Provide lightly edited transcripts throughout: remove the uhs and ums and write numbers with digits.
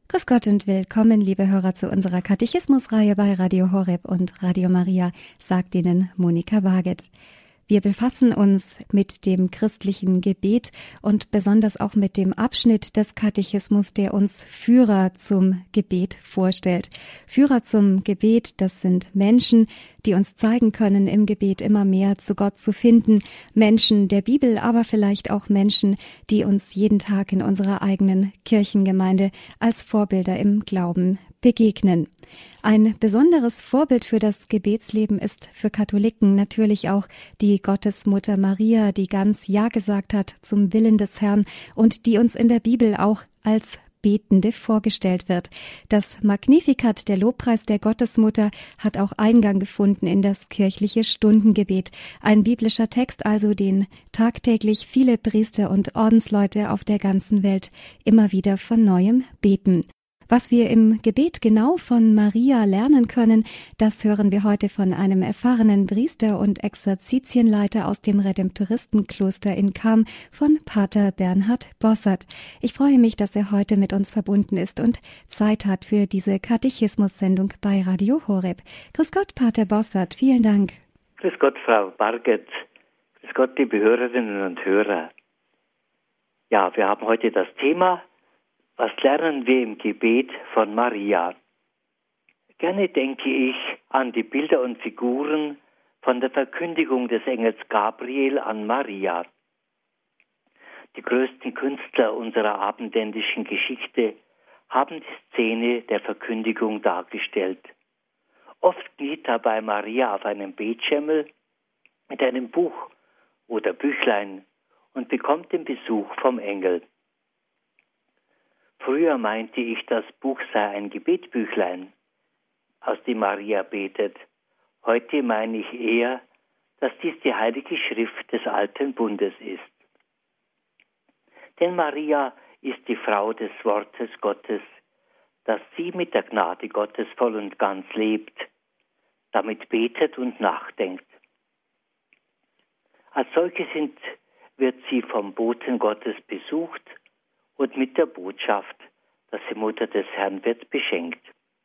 Grüß Gott und willkommen, liebe Hörer, zu unserer Katechismusreihe bei Radio Horeb und Radio Maria, sagt Ihnen Monika Waget. Wir befassen uns mit dem christlichen Gebet und besonders auch mit dem Abschnitt des Katechismus, der uns Führer zum Gebet vorstellt. Führer zum Gebet, das sind Menschen, die uns zeigen können, im Gebet immer mehr zu Gott zu finden. Menschen der Bibel, aber vielleicht auch Menschen, die uns jeden Tag in unserer eigenen Kirchengemeinde als Vorbilder im Glauben begegnen. Ein besonderes Vorbild für das Gebetsleben ist für Katholiken natürlich auch die Gottesmutter Maria, die ganz Ja gesagt hat zum Willen des Herrn und die uns in der Bibel auch als Betende vorgestellt wird. Das Magnificat, der Lobpreis der Gottesmutter, hat auch Eingang gefunden in das kirchliche Stundengebet. Ein biblischer Text also, den tagtäglich viele Priester und Ordensleute auf der ganzen Welt immer wieder von Neuem beten. Was wir im Gebet genau von Maria lernen können, das hören wir heute von einem erfahrenen Priester und Exerzitienleiter aus dem Redemptoristenkloster in Cham, von Pater Bernhard Bossert. Ich freue mich, dass er heute mit uns verbunden ist und Zeit hat für diese Katechismus-Sendung bei Radio Horeb. Grüß Gott, Pater Bossert, vielen Dank. Grüß Gott, Frau Barget. Grüß Gott, liebe Hörerinnen und Hörer. Ja, wir haben heute das Thema: Was lernen wir im Gebet von Maria? Gerne denke ich an die Bilder und Figuren von der Verkündigung des Engels Gabriel an Maria. Die größten Künstler unserer abendländischen Geschichte haben die Szene der Verkündigung dargestellt. Oft kniet dabei Maria auf einem Betschemmel mit einem Buch oder Büchlein und bekommt den Besuch vom Engel. Früher meinte ich, das Buch sei ein Gebetbüchlein, aus dem Maria betet. Heute meine ich eher, dass dies die Heilige Schrift des Alten Bundes ist. Denn Maria ist die Frau des Wortes Gottes, dass sie mit der Gnade Gottes voll und ganz lebt, damit betet und nachdenkt. Als solche wird sie vom Boten Gottes besucht und mit der Botschaft, dass sie Mutter des Herrn wird, beschenkt.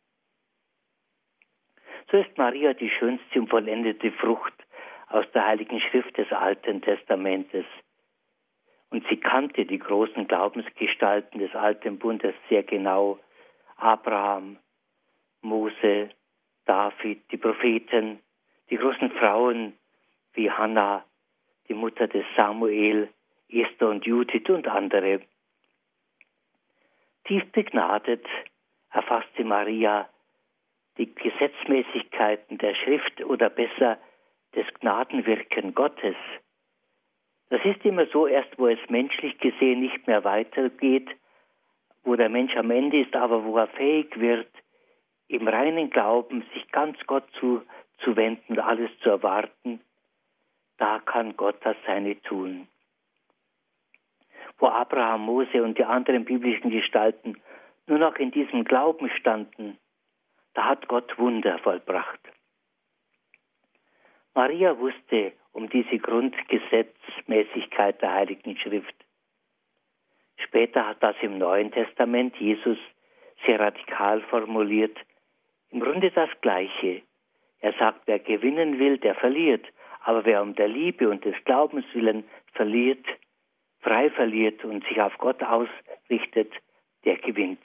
So ist Maria die schönste und vollendete Frucht aus der Heiligen Schrift des Alten Testamentes. Und sie kannte die großen Glaubensgestalten des Alten Bundes sehr genau: Abraham, Mose, David, die Propheten, die großen Frauen wie Hannah, die Mutter des Samuel, Esther und Judith und andere. Tief begnadet erfasste Maria die Gesetzmäßigkeiten der Schrift oder besser des Gnadenwirken Gottes. Das ist immer so, erst wo es menschlich gesehen nicht mehr weitergeht, wo der Mensch am Ende ist, aber wo er fähig wird, im reinen Glauben sich ganz Gott zuwenden, alles zu erwarten, da kann Gott das Seine tun. Wo Abraham, Mose und die anderen biblischen Gestalten nur noch in diesem Glauben standen, da hat Gott Wunder vollbracht. Maria wusste um diese Grundgesetzmäßigkeit der Heiligen Schrift. Später hat das im Neuen Testament Jesus sehr radikal formuliert, im Grunde das Gleiche. Er sagt, wer gewinnen will, der verliert, aber wer um der Liebe und des Glaubens willen frei verliert und sich auf Gott ausrichtet, der gewinnt.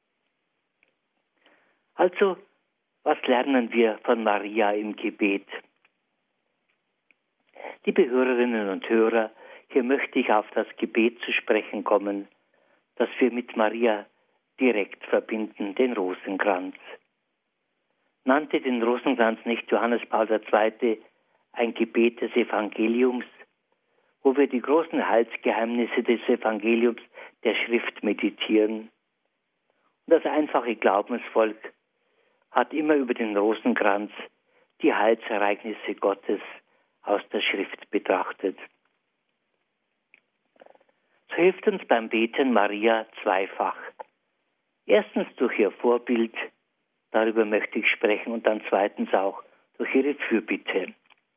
Also, was lernen wir von Maria im Gebet? Liebe Hörerinnen und Hörer, hier möchte ich auf das Gebet zu sprechen kommen, das wir mit Maria direkt verbinden, den Rosenkranz. Nannte den Rosenkranz nicht Johannes Paul II. Ein Gebet des Evangeliums, wo wir die großen Heilsgeheimnisse des Evangeliums der Schrift meditieren? Und das einfache Glaubensvolk hat immer über den Rosenkranz die Heilsereignisse Gottes aus der Schrift betrachtet. So hilft uns beim Beten Maria zweifach. Erstens durch ihr Vorbild, darüber möchte ich sprechen, und dann zweitens auch durch ihre Fürbitte.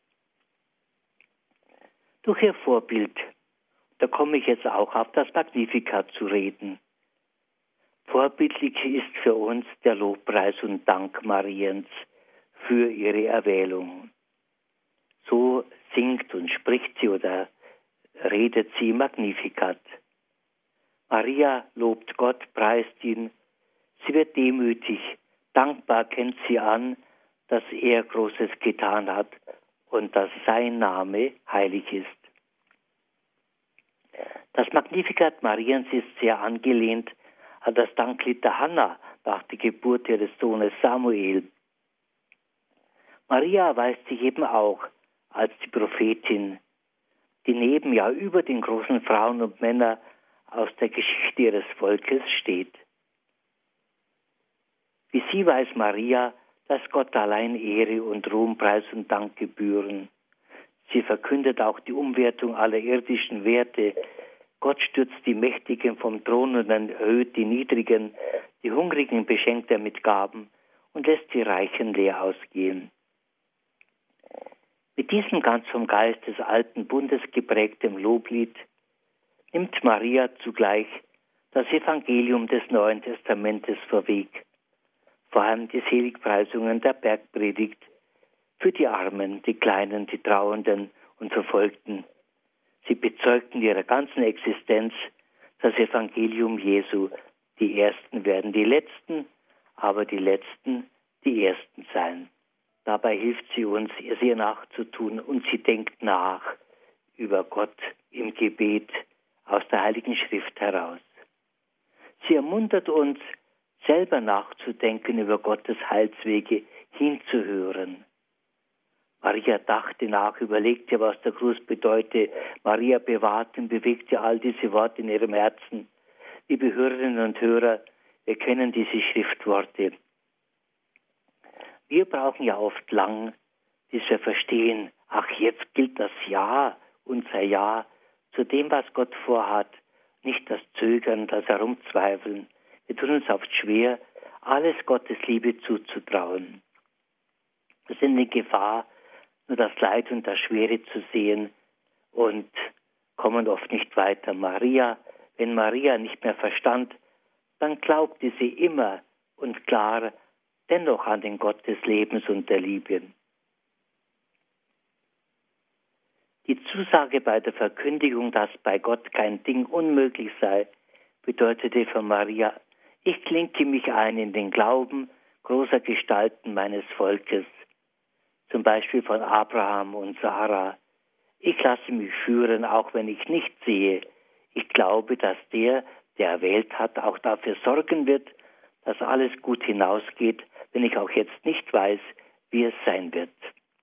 Durch ihr Vorbild, da komme ich jetzt auch auf das Magnificat zu reden. Vorbildlich ist für uns der Lobpreis und Dank Mariens für ihre Erwählung. So singt und spricht sie oder redet sie Magnificat. Maria lobt Gott, preist ihn. Sie wird demütig, dankbar kennt sie an, dass er Großes getan hat und dass sein Name heilig ist. Das Magnificat Mariens ist sehr angelehnt an das Danklied der Hannah nach der Geburt ihres Sohnes Samuel. Maria erweist sich eben auch als die Prophetin, die neben, ja über den großen Frauen und Männern aus der Geschichte ihres Volkes steht. Wie sie weiß Maria, dass Gott allein Ehre und Ruhm, Preis und Dank gebühren. Sie verkündet auch die Umwertung aller irdischen Werte. Gott stürzt die Mächtigen vom Thron und erhöht die Niedrigen, die Hungrigen beschenkt er mit Gaben und lässt die Reichen leer ausgehen. Mit diesem ganz vom Geist des alten Bundes geprägten Loblied nimmt Maria zugleich das Evangelium des Neuen Testamentes vorweg, vor allem die Seligpreisungen der Bergpredigt für die Armen, die Kleinen, die Trauernden und Verfolgten. Sie bezeugten ihrer ganzen Existenz das Evangelium Jesu. Die Ersten werden die Letzten, aber die Letzten die Ersten sein. Dabei hilft sie uns, ihr nachzutun und sie denkt nach über Gott im Gebet aus der Heiligen Schrift heraus. Sie ermuntert uns, selber nachzudenken über Gottes Heilswege, hinzuhören. Maria dachte nach, überlegte, was der Gruß bedeute. Maria bewahrte und bewegte all diese Worte in ihrem Herzen. Liebe Hörerinnen und Hörer, wir kennen diese Schriftworte. Wir brauchen ja oft lang, bis wir verstehen, ach, jetzt gilt das Ja, unser Ja, zu dem, was Gott vorhat, nicht das Zögern, das Herumzweifeln. Wir tun uns oft schwer, alles Gottes Liebe zuzutrauen. Wir sind in Gefahr, nur das Leid und das Schwere zu sehen und kommen oft nicht weiter. Wenn Maria nicht mehr verstand, dann glaubte sie immer und klar dennoch an den Gott des Lebens und der Liebe. Die Zusage bei der Verkündigung, dass bei Gott kein Ding unmöglich sei, bedeutete für Maria: Ich klinke mich ein in den Glauben großer Gestalten meines Volkes, zum Beispiel von Abraham und Sarah. Ich lasse mich führen, auch wenn ich nicht sehe. Ich glaube, dass der erwählt hat, auch dafür sorgen wird, dass alles gut hinausgeht, wenn ich auch jetzt nicht weiß, wie es sein wird.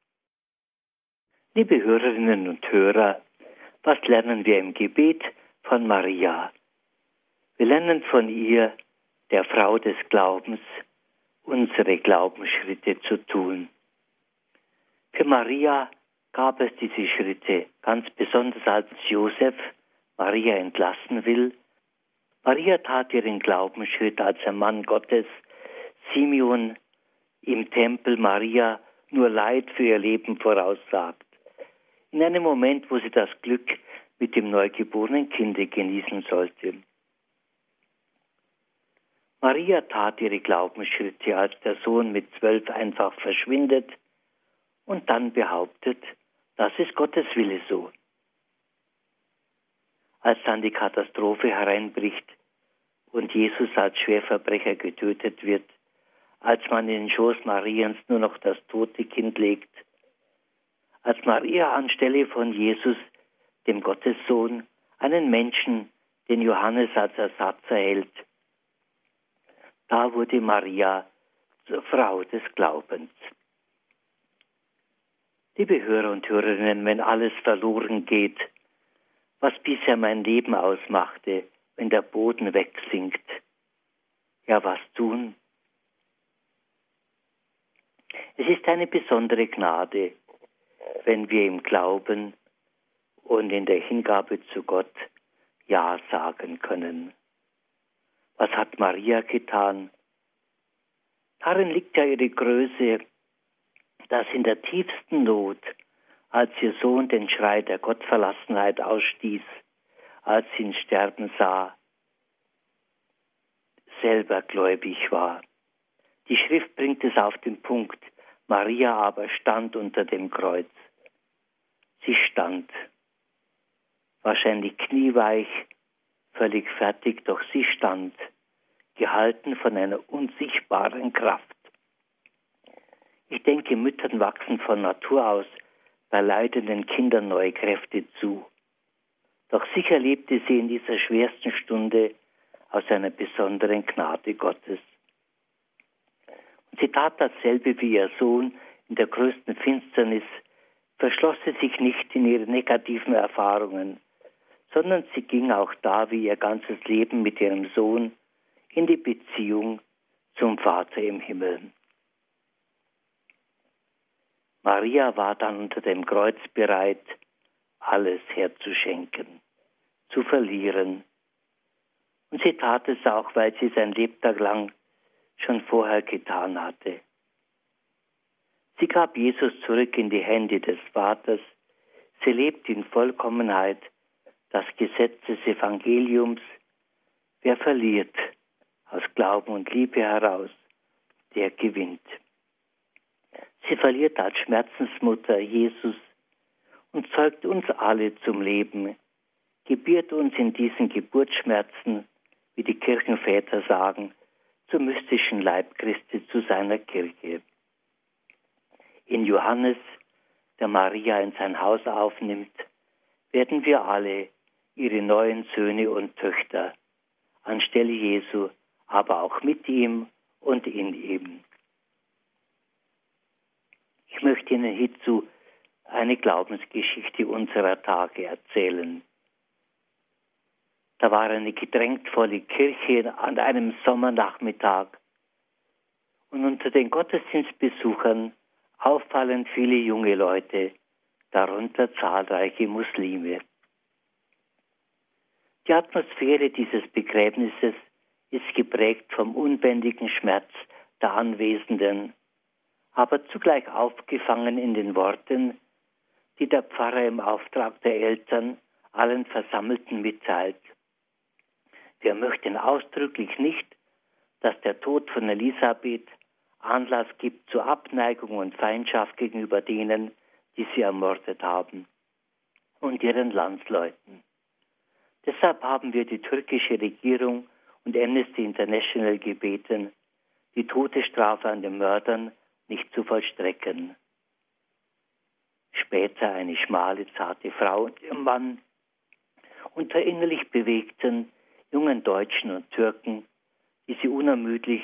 Liebe Hörerinnen und Hörer, was lernen wir im Gebet von Maria? Wir lernen von ihr, der Frau des Glaubens, unsere Glaubensschritte zu tun. Für Maria gab es diese Schritte, ganz besonders als Josef Maria entlassen will. Maria tat ihren Glaubensschritt als ein Mann Gottes, Simeon im Tempel Maria nur Leid für ihr Leben voraussagt. In einem Moment, wo sie das Glück mit dem neugeborenen Kinde genießen sollte. Maria tat ihre Glaubensschritte, als der Sohn mit 12 einfach verschwindet und dann behauptet, das ist Gottes Wille so. Als dann die Katastrophe hereinbricht und Jesus als Schwerverbrecher getötet wird, als man in den Schoß Mariens nur noch das tote Kind legt, als Maria anstelle von Jesus, dem Gottessohn, einen Menschen, den Johannes als Ersatz erhält, da wurde Maria zur Frau des Glaubens. Liebe Hörer und Hörerinnen, wenn alles verloren geht, was bisher mein Leben ausmachte, wenn der Boden wegsinkt, ja, was tun? Es ist eine besondere Gnade, wenn wir im Glauben und in der Hingabe zu Gott Ja sagen können. Was hat Maria getan? Darin liegt ja ihre Größe, dass in der tiefsten Not, als ihr Sohn den Schrei der Gottverlassenheit ausstieß, als sie ihn sterben sah, selber gläubig war. Die Schrift bringt es auf den Punkt. Maria aber stand unter dem Kreuz. Sie stand. Wahrscheinlich knieweich, völlig fertig, doch sie stand, gehalten von einer unsichtbaren Kraft. Ich denke, Müttern wachsen von Natur aus bei leidenden Kindern neue Kräfte zu. Doch sicher lebte sie in dieser schwersten Stunde aus einer besonderen Gnade Gottes. Und sie tat dasselbe wie ihr Sohn in der größten Finsternis, verschloss sie sich nicht in ihre negativen Erfahrungen, sondern sie ging auch da wie ihr ganzes Leben mit ihrem Sohn in die Beziehung zum Vater im Himmel. Maria war dann unter dem Kreuz bereit, alles herzuschenken, zu verlieren. Und sie tat es auch, weil sie sein Lebtag lang schon vorher getan hatte. Sie gab Jesus zurück in die Hände des Vaters. Sie lebte in Vollkommenheit das Gesetz des Evangeliums. Wer verliert aus Glauben und Liebe heraus, der gewinnt. Sie verliert als Schmerzensmutter Jesus und zeugt uns alle zum Leben, gebiert uns in diesen Geburtsschmerzen, wie die Kirchenväter sagen, zum mystischen Leib Christi, zu seiner Kirche. In Johannes, der Maria in sein Haus aufnimmt, werden wir alle ihre neuen Söhne und Töchter, anstelle Jesu, aber auch mit ihm und in ihm. Ich möchte Ihnen hierzu eine Glaubensgeschichte unserer Tage erzählen. Da war eine gedrängt volle Kirche an einem Sommernachmittag und unter den Gottesdienstbesuchern auffallend viele junge Leute, darunter zahlreiche Muslime. Die Atmosphäre dieses Begräbnisses ist geprägt vom unbändigen Schmerz der Anwesenden, aber zugleich aufgefangen in den Worten, die der Pfarrer im Auftrag der Eltern allen Versammelten mitteilt. Wir möchten ausdrücklich nicht, dass der Tod von Elisabeth Anlass gibt zur Abneigung und Feindschaft gegenüber denen, die sie ermordet haben, und ihren Landsleuten. Deshalb haben wir die türkische Regierung und Amnesty International gebeten, die Todesstrafe an den Mördern nicht zu vollstrecken. Später eine schmale, zarte Frau und ihr Mann unter innerlich bewegten jungen Deutschen und Türken, die sich unermüdlich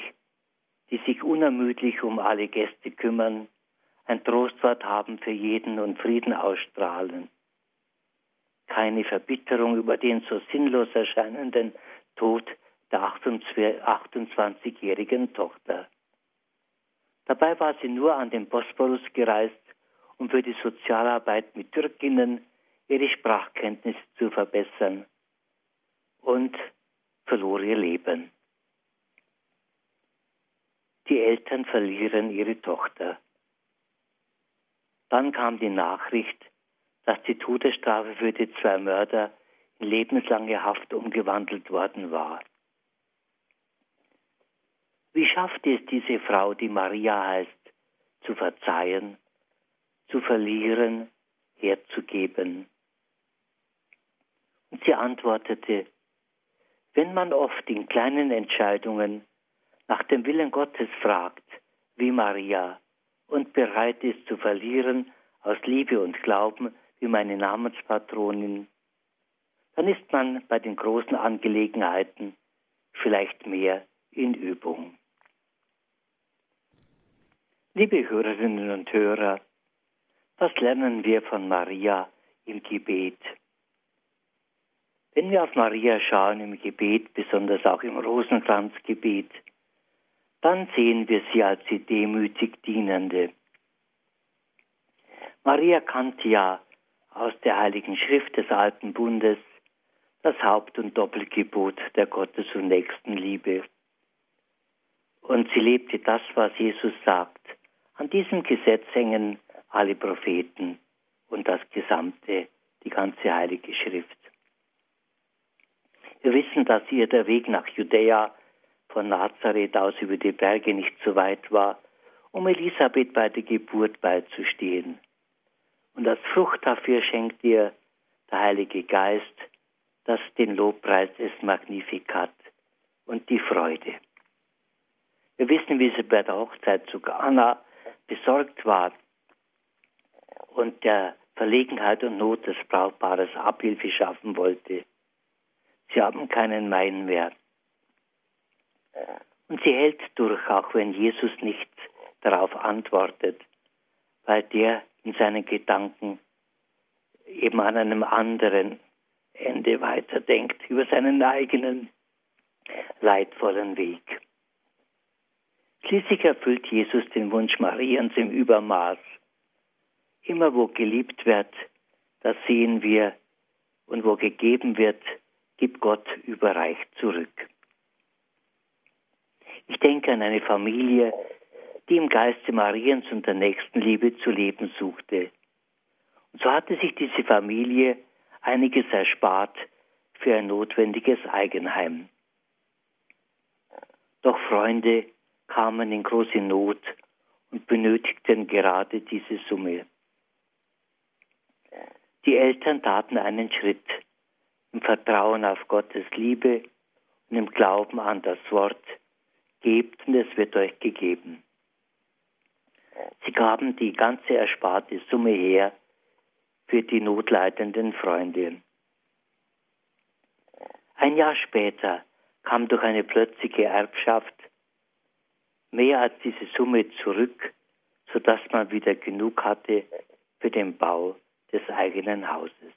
um alle Gäste kümmern, ein Trostwort haben für jeden und Frieden ausstrahlen. Keine Verbitterung über den so sinnlos erscheinenden Tod der 28-jährigen Tochter. Dabei war sie nur an den Bosporus gereist, um für die Sozialarbeit mit Türkinnen ihre Sprachkenntnisse zu verbessern, und verlor ihr Leben. Die Eltern verlieren ihre Tochter. Dann kam die Nachricht, dass die Todesstrafe für die 2 Mörder in lebenslange Haft umgewandelt worden war. Wie schaffte es diese Frau, die Maria heißt, zu verzeihen, zu verlieren, herzugeben? Und sie antwortete, wenn man oft in kleinen Entscheidungen nach dem Willen Gottes fragt, wie Maria, und bereit ist zu verlieren aus Liebe und Glauben, wie meine Namenspatronin, dann ist man bei den großen Angelegenheiten vielleicht mehr in Übung. Liebe Hörerinnen und Hörer, was lernen wir von Maria im Gebet? Wenn wir auf Maria schauen im Gebet, besonders auch im Rosenkranzgebet, dann sehen wir sie als die demütig Dienende. Maria kannte ja aus der Heiligen Schrift des Alten Bundes das Haupt- und Doppelgebot der Gottes- und Nächstenliebe. Und sie lebte das, was Jesus sagt. An diesem Gesetz hängen alle Propheten und die ganze Heilige Schrift. Wir wissen, dass ihr der Weg nach Judäa von Nazareth aus über die Berge nicht so weit war, um Elisabeth bei der Geburt beizustehen. Und als Frucht dafür schenkt ihr der Heilige Geist den Lobpreis des Magnificat und die Freude. Wir wissen, wie sie bei der Hochzeit zu Kana besorgt war und der Verlegenheit und Not des Brautpaares Abhilfe schaffen wollte. Sie haben keinen Wein mehr. Und sie hält durch, auch wenn Jesus nicht darauf antwortet, weil der in seinen Gedanken eben an einem anderen Ende weiterdenkt, über seinen eigenen leidvollen Weg. Schließlich erfüllt Jesus den Wunsch Mariens im Übermaß. Immer wo geliebt wird, das sehen wir, und wo gegeben wird, gibt Gott überreich zurück. Ich denke an eine Familie, die im Geiste Mariens und der Nächstenliebe zu leben suchte. Und so hatte sich diese Familie einiges erspart für ein notwendiges Eigenheim. Doch Freunde kamen in große Not und benötigten gerade diese Summe. Die Eltern taten einen Schritt im Vertrauen auf Gottes Liebe und im Glauben an das Wort: Gebt und es wird euch gegeben. Sie gaben die ganze ersparte Summe her für die notleidenden Freunde. Ein Jahr später kam durch eine plötzliche Erbschaft mehr als diese Summe zurück, sodass man wieder genug hatte für den Bau des eigenen Hauses.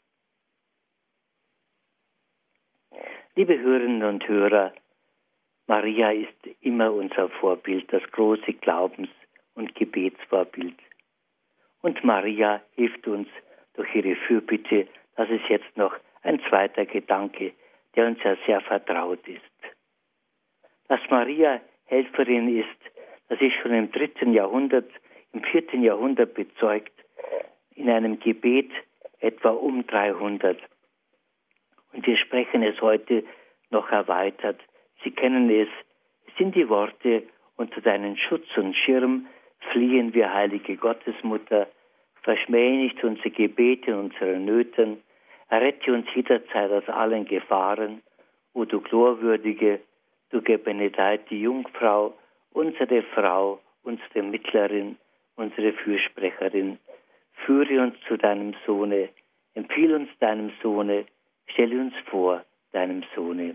Liebe Hörerinnen und Hörer, Maria ist immer unser Vorbild, das große Glaubens- und Gebetsvorbild. Und Maria hilft uns durch ihre Fürbitte. Das ist jetzt noch ein zweiter Gedanke, der uns ja sehr vertraut ist. Dass Maria Helferin ist, das ist schon im 3. Jahrhundert, im 4. Jahrhundert bezeugt, in einem Gebet etwa um 300. Und wir sprechen es heute noch erweitert. Sie kennen es. Es sind die Worte: Unter deinen Schutz und Schirm fliehen wir, heilige Gottesmutter. Verschmähe nicht unsere Gebete und unsere Nöten. Errette uns jederzeit aus allen Gefahren. O du glorwürdige, du gebenedeite Jungfrau, unsere Frau, unsere Mittlerin, unsere Fürsprecherin. Führe uns zu deinem Sohne, empfiehl uns deinem Sohne, stelle uns vor deinem Sohne.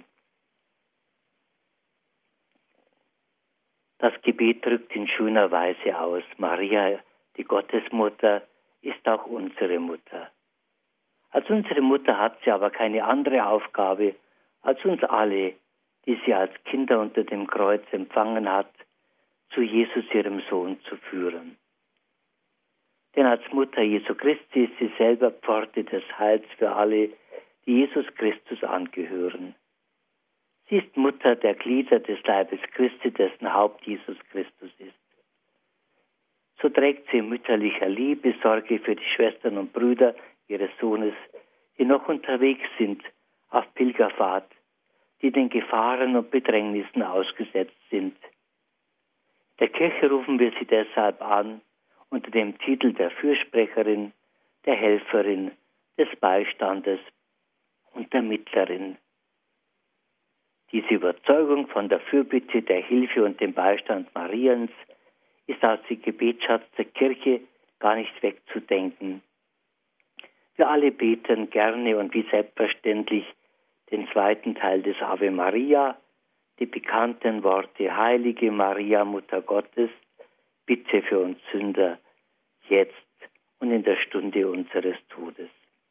Das Gebet drückt in schöner Weise aus: Maria, die Gottesmutter, ist auch unsere Mutter. Als unsere Mutter hat sie aber keine andere Aufgabe, als uns alle, die sie als Kinder unter dem Kreuz empfangen hat, zu Jesus, ihrem Sohn, zu führen. Denn als Mutter Jesu Christi ist sie selber Pforte des Heils für alle, die Jesus Christus angehören. Sie ist Mutter der Glieder des Leibes Christi, dessen Haupt Jesus Christus ist. So trägt sie mütterlicher Liebe Sorge für die Schwestern und Brüder ihres Sohnes, die noch unterwegs sind auf Pilgerfahrt, die den Gefahren und Bedrängnissen ausgesetzt sind. Der Kirche rufen wir sie deshalb an, unter dem Titel der Fürsprecherin, der Helferin, des Beistandes und der Mittlerin. Diese Überzeugung von der Fürbitte, der Hilfe und dem Beistand Mariens ist aus dem Gebetsschatz der Kirche gar nicht wegzudenken. Wir alle beten gerne und wie selbstverständlich den zweiten Teil des Ave Maria, die bekannten Worte: Heilige Maria, Mutter Gottes, bitte für uns Sünder, jetzt und in der Stunde unseres Todes.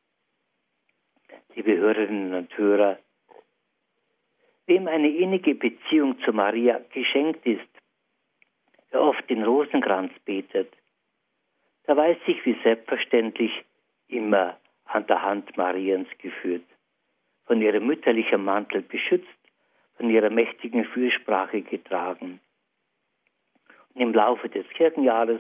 Liebe Hörerinnen und Hörer, wem eine innige Beziehung zu Maria geschenkt ist, wer oft den Rosenkranz betet, der weiß sich wie selbstverständlich immer an der Hand Mariens geführt, von ihrem mütterlichen Mantel beschützt, von ihrer mächtigen Fürsprache getragen. Und im Laufe des Kirchenjahres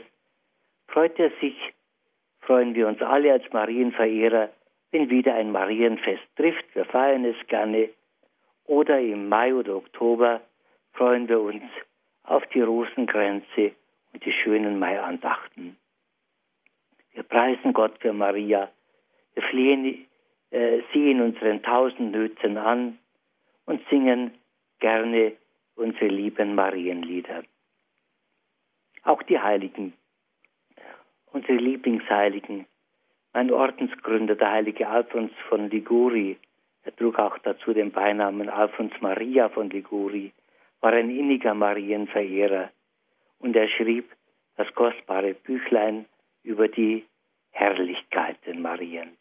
freuen wir uns alle als Marienverehrer, wenn wieder ein Marienfest trifft. Wir feiern es gerne. Oder im Mai oder Oktober freuen wir uns auf die Rosenkränze und die schönen Maiandachten. Wir preisen Gott für Maria. Wir flehen sie in unseren 1000 Nöten an und singen gerne unsere lieben Marienlieder. Auch die Heiligen, unsere Lieblingsheiligen, mein Ordensgründer, der heilige Alfons von Liguori, er trug auch dazu den Beinamen Alfons Maria von Liguori, war ein inniger Marienverehrer und er schrieb das kostbare Büchlein über die Herrlichkeiten Mariens.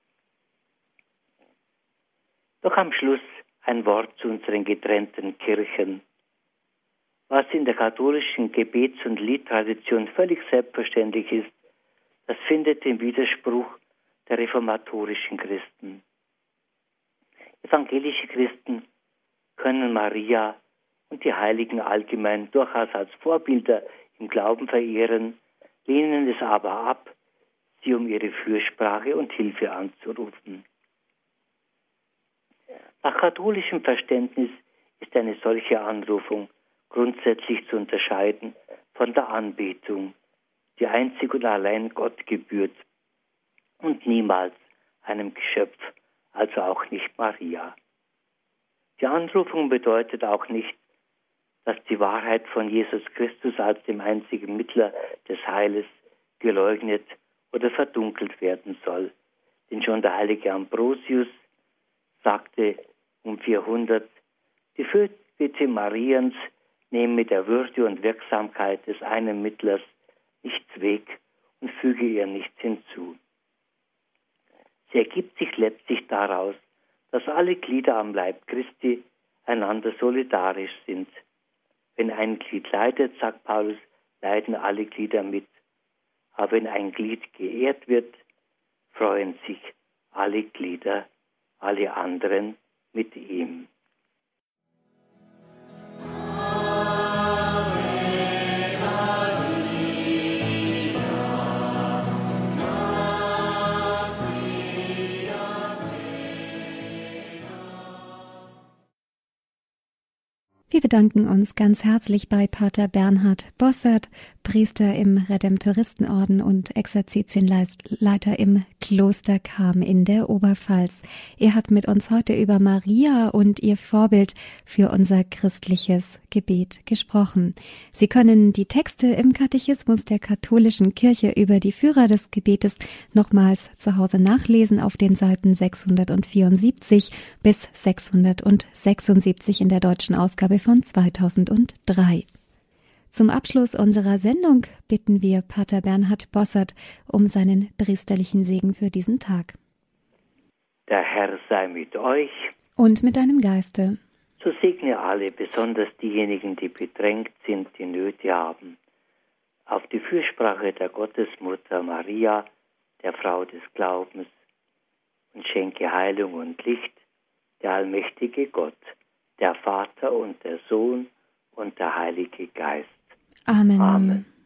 Doch am Schluss ein Wort zu unseren getrennten Kirchen. Was in der katholischen Gebets- und Liedtradition völlig selbstverständlich ist, das findet den Widerspruch der reformatorischen Christen. Evangelische Christen können Maria und die Heiligen allgemein durchaus als Vorbilder im Glauben verehren, lehnen es aber ab, sie um ihre Fürsprache und Hilfe anzurufen. Nach katholischem Verständnis ist eine solche Anrufung grundsätzlich zu unterscheiden von der Anbetung, die einzig und allein Gott gebührt und niemals einem Geschöpf, also auch nicht Maria. Die Anrufung bedeutet auch nicht, dass die Wahrheit von Jesus Christus als dem einzigen Mittler des Heiles geleugnet oder verdunkelt werden soll. Denn schon der heilige Ambrosius sagte um 400, die Fürbitte Mariens nehme mit der Würde und Wirksamkeit des einen Mittlers nichts weg und füge ihr nichts hinzu. Sie ergibt sich letztlich daraus, dass alle Glieder am Leib Christi einander solidarisch sind. Wenn ein Glied leidet, sagt Paulus, leiden alle Glieder mit. Aber wenn ein Glied geehrt wird, freuen sich alle Glieder, alle anderen mit ihm. Wir bedanken uns ganz herzlich bei Pater Bernhard Bossert, Priester im Redemptoristenorden und Exerzitienleiter im Kloster Cham in der Oberpfalz. Er hat mit uns heute über Maria und ihr Vorbild für unser christliches Gebet gesprochen. Sie können die Texte im Katechismus der katholischen Kirche über die Führer des Gebetes nochmals zu Hause nachlesen auf den Seiten 674 bis 676 in der deutschen Ausgabe von 2003. Zum Abschluss unserer Sendung bitten wir Pater Bernhard Bossert um seinen priesterlichen Segen für diesen Tag. Der Herr sei mit euch. Und mit deinem Geiste. So segne alle, besonders diejenigen, die bedrängt sind, die Nöte haben. Auf die Fürsprache der Gottesmutter Maria, der Frau des Glaubens, und schenke Heilung und Licht, der allmächtige Gott, der Vater und der Sohn und der Heilige Geist. Amen. Amen.